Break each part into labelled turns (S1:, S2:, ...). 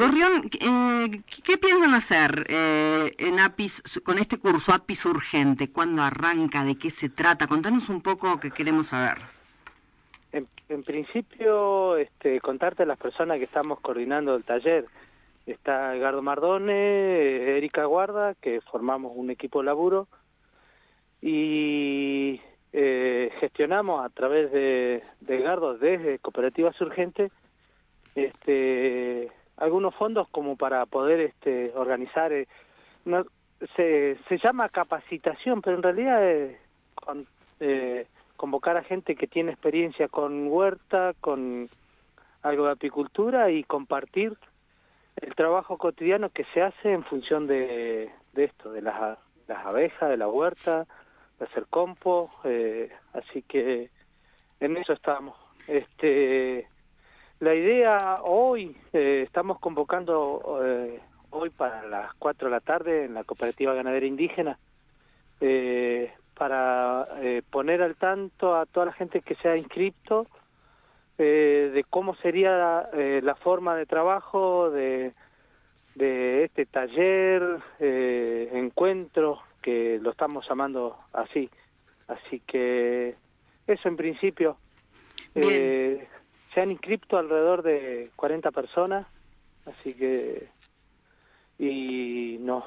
S1: Gorrión, ¿qué piensan hacer en APIS con este curso APIS Urgente? ¿Cuándo arranca? ¿De qué se trata? Contanos un poco que queremos saber.
S2: En principio, contarte a las personas que estamos coordinando el taller. Está Edgardo Mardone, Erika Guarda, que formamos un equipo de laburo y gestionamos a través de Edgardo desde Cooperativas Urgentes algunos fondos como para poder organizar. Se llama capacitación, pero en realidad es convocar a gente que tiene experiencia con huerta, con algo de apicultura y compartir el trabajo cotidiano que se hace en función de esto, de las abejas, de la huerta, de hacer compost, así que en eso estamos. La idea hoy, estamos convocando hoy para las 4 de la tarde en la Cooperativa Ganadera Indígena, para poner al tanto a toda la gente que se ha inscrito de cómo sería la forma de trabajo de este taller, encuentro, que lo estamos llamando así. Así que eso en principio. Se han inscrito alrededor de 40 personas, así que y nos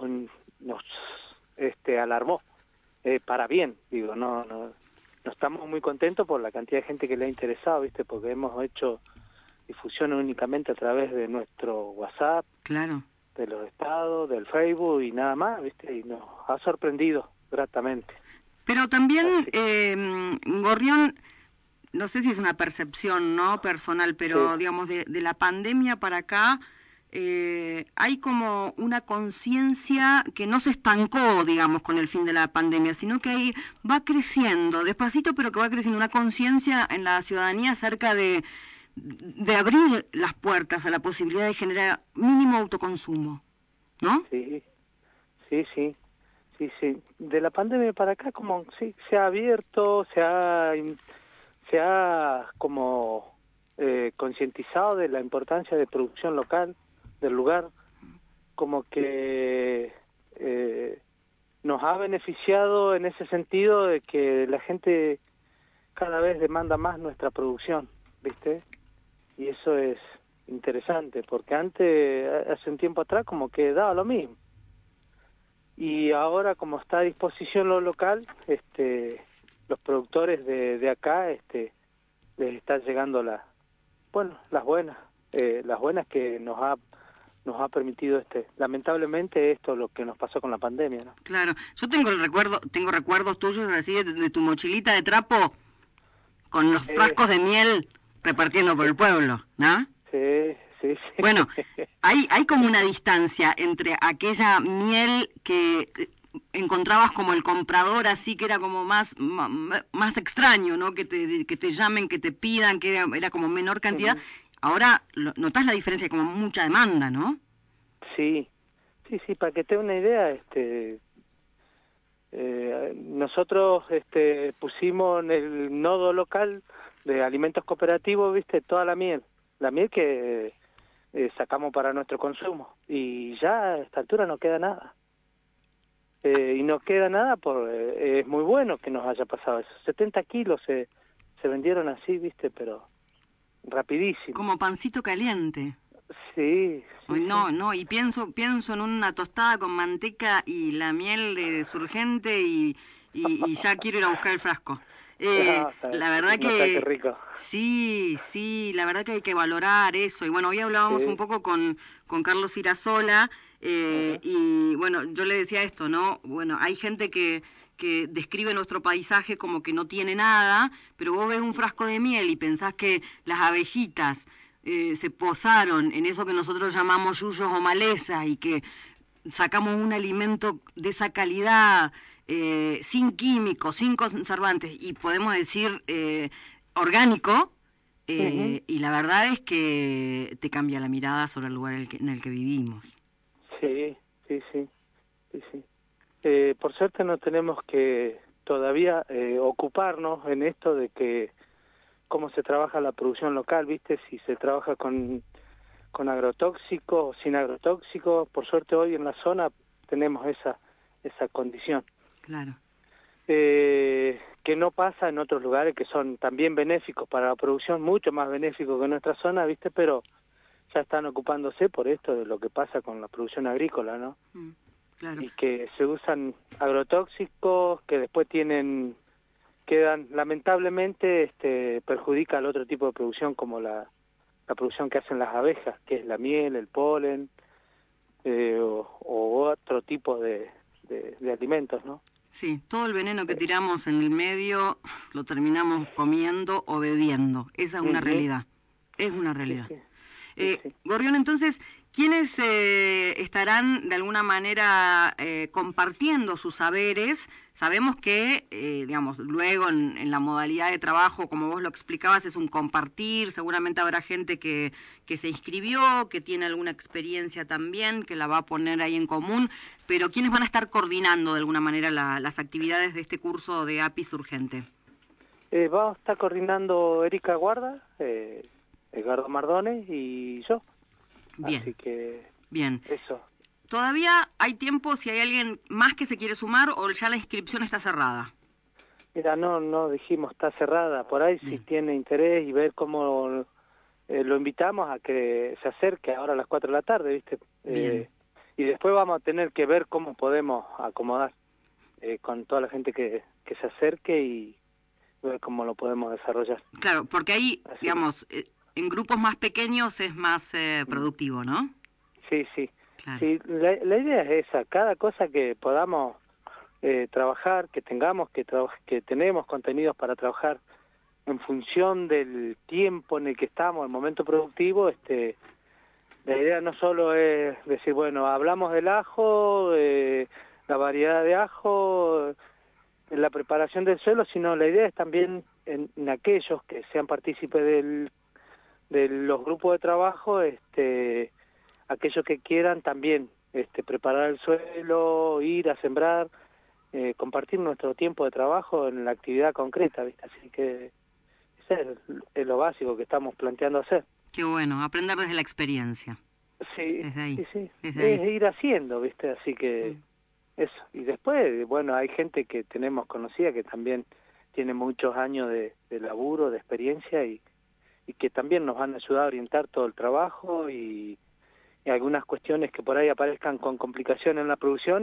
S2: alarmó para bien, digo, no estamos muy contentos por la cantidad de gente que le ha interesado, ¿viste? Porque hemos hecho difusión únicamente a través de nuestro WhatsApp,
S1: claro,
S2: de los estados, del Facebook y nada más, ¿viste? Y nos ha sorprendido gratamente.
S1: Pero también, Gorrión, no sé si es una percepción no personal, pero
S2: Sí.
S1: digamos de la pandemia para acá hay como una conciencia que no se estancó, digamos, con el fin de la pandemia, sino que ahí va creciendo, despacito, pero que va creciendo una conciencia en la ciudadanía acerca de abrir las puertas a la posibilidad de generar mínimo autoconsumo, ¿no?
S2: Sí. De la pandemia para acá, como sí, se ha abierto, se ha como concientizado de la importancia de producción local del lugar, como que nos ha beneficiado en ese sentido de que la gente cada vez demanda más nuestra producción, ¿viste? Y eso es interesante, porque antes, hace un tiempo atrás, como que daba lo mismo. Y ahora, como está a disposición lo local, los productores de acá, les está llegando las buenas que nos ha permitido lamentablemente esto es lo que nos pasó con la pandemia, ¿no?
S1: Claro, yo tengo recuerdos tuyos así de tu mochilita de trapo con los frascos de miel repartiendo por el pueblo, ¿no?
S2: Sí.
S1: Bueno, hay como una distancia entre aquella miel que encontrabas como el comprador, así que era como más extraño, ¿no? Que te llamen, que te pidan, que era como menor cantidad. Ahora notás la diferencia, como mucha demanda, ¿no?
S2: Sí, para que te dé una idea, nosotros pusimos en el nodo local de alimentos cooperativos, viste, toda la miel que sacamos para nuestro consumo, y ya a esta altura no queda nada. Y no queda nada, es muy bueno que nos haya pasado eso. 70 kilos se vendieron así, viste, pero rapidísimo.
S1: Como pancito caliente.
S2: Sí.
S1: No, y pienso en una tostada con manteca y la miel de Surgente y ya quiero ir a buscar el frasco. La verdad que
S2: rico.
S1: Sí, la verdad que hay que valorar eso. Y bueno, hoy hablábamos un poco con Carlos Irasola y bueno, yo le decía esto, ¿no? Bueno, hay gente que describe nuestro paisaje como que no tiene nada, pero vos ves un frasco de miel y pensás que las abejitas se posaron en eso que nosotros llamamos yuyos o malezas y que sacamos un alimento de esa calidad, sin químicos, sin conservantes y podemos decir orgánico, y la verdad es que te cambia la mirada sobre el lugar en el que vivimos.
S2: Sí. Por suerte no tenemos que todavía ocuparnos en esto de que cómo se trabaja la producción local, ¿viste? Si se trabaja con con agrotóxicos, sin agrotóxicos. Por suerte hoy en la zona tenemos esa condición.
S1: Claro.
S2: Que no pasa en otros lugares que son también benéficos para la producción, mucho más benéficos que en nuestra zona, ¿viste? Pero ya están ocupándose por esto de lo que pasa con la producción agrícola, ¿no?
S1: Claro.
S2: Y que se usan agrotóxicos que después quedan lamentablemente perjudica al otro tipo de producción como la producción que hacen las abejas, que es la miel, el polen, o otro tipo de alimentos, ¿no?
S1: Sí, todo el veneno que tiramos en el medio lo terminamos comiendo o bebiendo. Esa es una realidad. Es una realidad.
S2: Sí.
S1: Gorrión, entonces, ¿quiénes estarán de alguna manera compartiendo sus saberes? Sabemos que, digamos, luego en la modalidad de trabajo, como vos lo explicabas, es un compartir. Seguramente habrá gente que se inscribió, que tiene alguna experiencia también, que la va a poner ahí en común. Pero ¿quiénes van a estar coordinando de alguna manera las actividades de este curso de APIS Urgente?
S2: Vamos a estar coordinando Erika Guarda, Edgardo Mardones y yo.
S1: Bien.
S2: Así que
S1: bien.
S2: Eso.
S1: ¿Todavía hay tiempo si hay alguien más que se quiere sumar o ya la inscripción está cerrada?
S2: Mira, no dijimos está cerrada. Por ahí
S1: Bien.
S2: si tiene interés y ver cómo lo invitamos a que se acerque ahora a las 4 de la tarde, ¿viste? Y después vamos a tener que ver cómo podemos acomodar con toda la gente que se acerque y ver cómo lo podemos desarrollar.
S1: Claro, porque ahí,
S2: Así
S1: digamos, en grupos más pequeños es más productivo, ¿no?
S2: Sí.
S1: Claro.
S2: Sí, la idea es esa, cada cosa que podamos trabajar, que tengamos, que tenemos contenidos para trabajar en función del tiempo en el que estamos, el momento productivo, la idea no solo es decir, bueno, hablamos del ajo, la variedad de ajo, la preparación del suelo, sino la idea es también en aquellos que sean partícipes de los grupos de trabajo, aquellos que quieran también preparar el suelo, ir a sembrar, compartir nuestro tiempo de trabajo en la actividad concreta, ¿viste? Así que ese es lo básico que estamos planteando hacer.
S1: Qué bueno, aprender desde la experiencia.
S2: Sí,
S1: desde ahí.
S2: sí.
S1: Desde
S2: Es ir haciendo, ¿viste? Así que eso. Y después, bueno, hay gente que tenemos conocida que también tiene muchos años de laburo, de experiencia y que también nos van a ayudar a orientar todo el trabajo y algunas cuestiones que por ahí aparezcan con complicación en la producción,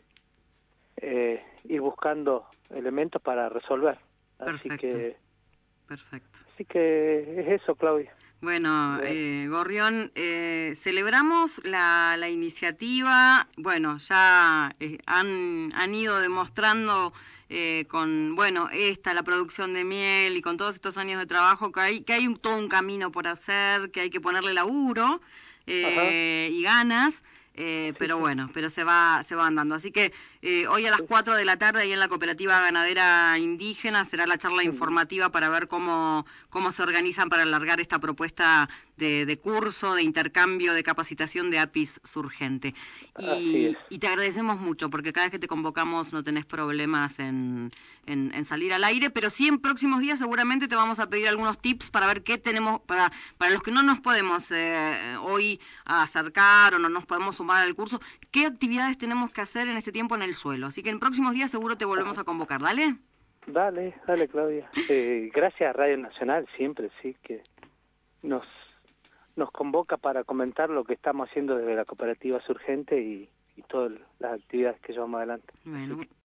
S2: ir buscando elementos para resolver.
S1: Perfecto.
S2: Así que es eso, Claudia.
S1: Bueno, Gorrión, celebramos la iniciativa. Bueno, ya han ido demostrando con, bueno, la producción de miel y con todos estos años de trabajo que hay todo un camino por hacer, que hay que ponerle laburo y ganas. Pero bueno, pero se va andando. Así que hoy a las 4 de la tarde ahí en la Cooperativa Ganadera Indígena será la charla informativa para ver cómo se organizan para alargar esta propuesta de curso, de intercambio, de capacitación de APIS Urgente. Y te agradecemos mucho porque cada vez que te convocamos no tenés problemas en salir al aire, pero sí en próximos días seguramente te vamos a pedir algunos tips para ver qué tenemos, para los que no nos podemos hoy acercar o no nos podemos sumar al curso, qué actividades tenemos que hacer en este tiempo en el suelo. Así que en próximos días seguro te volvemos a convocar, ¿dale?
S2: Dale, Claudia. Gracias a Radio Nacional siempre, sí, que nos convoca para comentar lo que estamos haciendo desde la Cooperativa Urgente y todas las actividades que llevamos adelante.
S1: Bueno,